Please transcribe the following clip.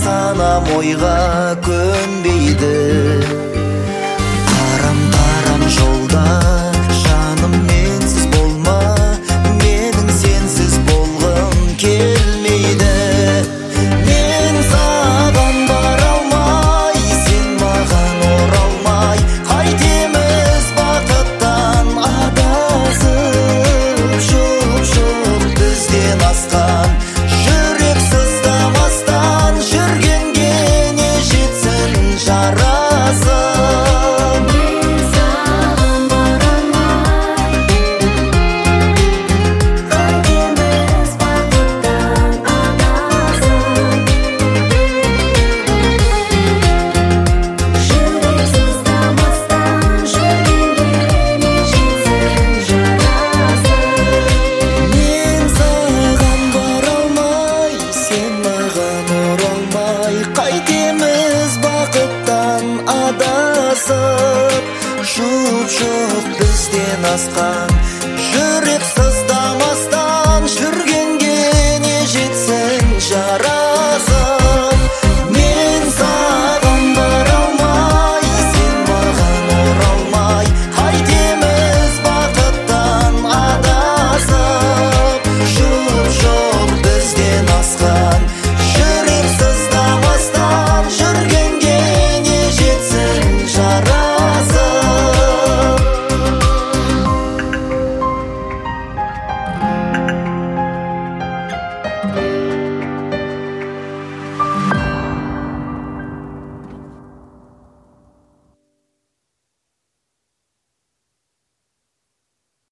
санам ойға көнбейді. Тарам-тарам жолда жаным менсіз болма, менің сенсіз болғым келмейді. Мен саған бара алмай, сен маған оралмай, қайтеміз бақыттан адасып. Жоқ бізден асқан жүрек сыздамастан, жүргенге не жетсін жарасым. Мен саған бара алмай, қайтеміз бақыттан адасып. Жүрек сыздамастан, жүргенге не жетсін жарасым. Мен саған бара алмай, сен маған оралмай, қайтеміз бақыттан адасып. Жоқ бізден асқан жүрек сыздамастан,